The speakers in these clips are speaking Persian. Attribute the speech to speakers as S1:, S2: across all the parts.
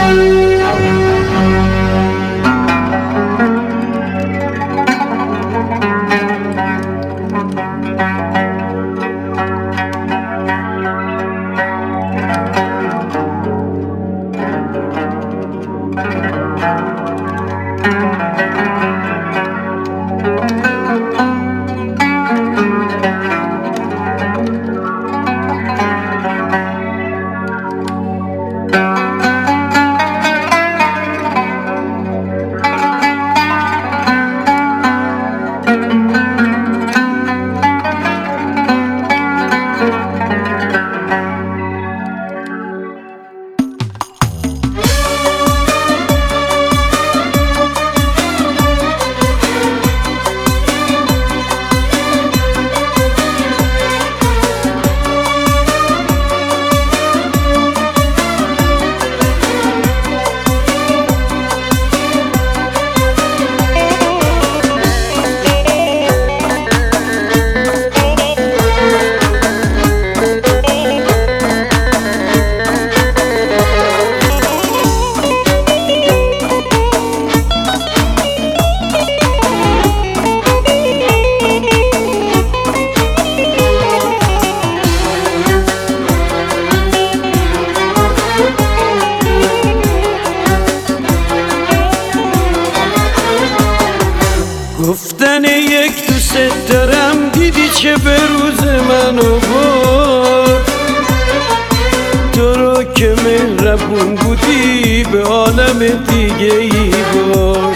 S1: گفتن یک دوست دارم دیدی چه به روز منو برد. تو رو که مهربون بودی به عالم دیگه ای برد.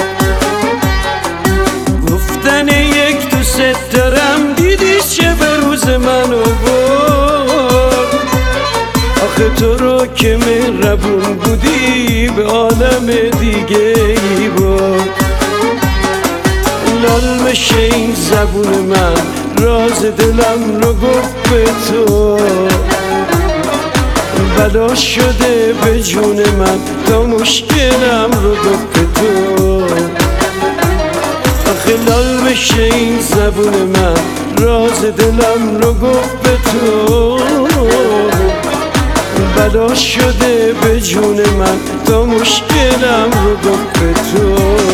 S1: گفتن یک دوست دارم دیدی چه به روز منو برد. آخه تو رو که مهربون بودی به عالم دیگه ای برد. لال بشه این زبون من راز دلم رو گفت به تو. بلا شده به جون من تا مشکلم رو گفت به تو. آخه لال بشه این زبون من راز دلم رو گفت به تو. بلا شده به جون من تا مشکلم رو گفت به تو.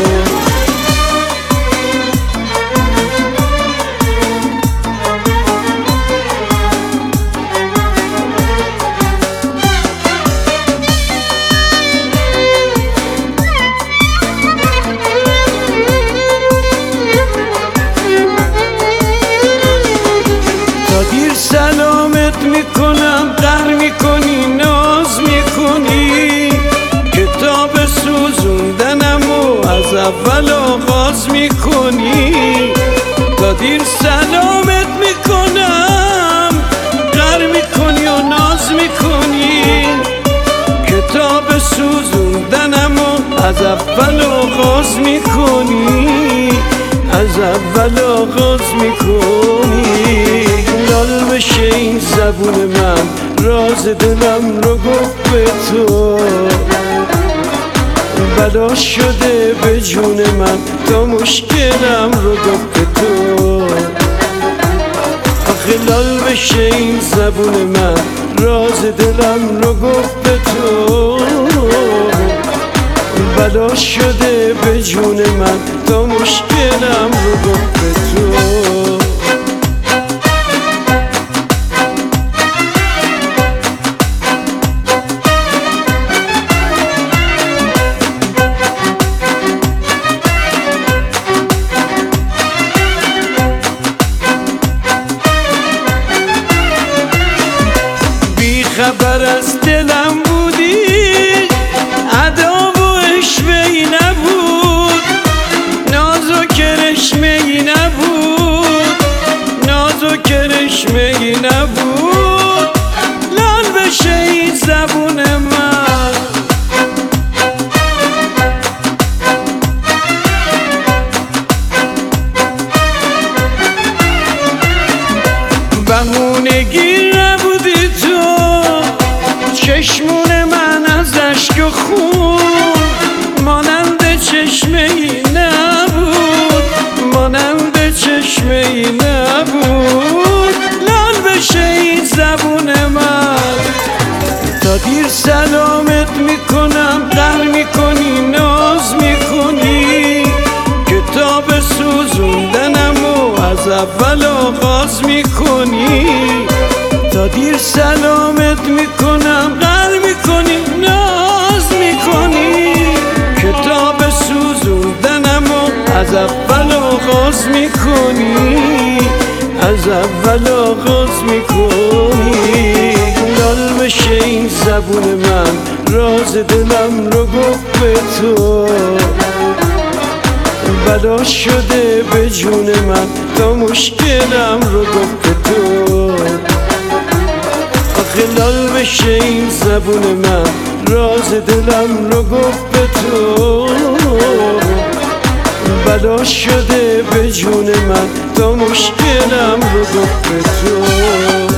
S1: سلامت میکنم قهر میکنی ناز میکنی. کتاب سوزوندنم و از اول آغاز میکنی. تا دیر سلامت میکنم قهر میکنی و ناز میکنی. کتاب سوزوندنم و از اول آغاز میکنی. از اول آغاز میکنی. لال بشه این زبون من راز دلم رو گفت به تو. بلا شده به جون من تا مشکلم رو گفت به تو. آخه لال بشه این زبون من راز دلم رو گفت به تو. بلا شده به جون من تا مشکلم رو گفت به تو. بی خبر از دلم بودی ادا و اشوه‌ای نبود. ناز و کرشمه‌ای نبود. سلامت میکنم قهر میکنی ناز میکنی کتاب سوزوندنم و از اول آغاز میکنی تا دیر سلامت میکنم قهر میکنی ناز میکنی کتاب سوزوندنم و از اول آغاز میکنی از اول آغاز میکنی لال بشه این زبون من راز دلم رو گفت به تو بلا شده به جون من تا مشکلم رو گفت به تو آخه لال بشه این زبون من راز دلم رو گفت به تو بلا شده به جون من تا مشکلم رو گفت به تو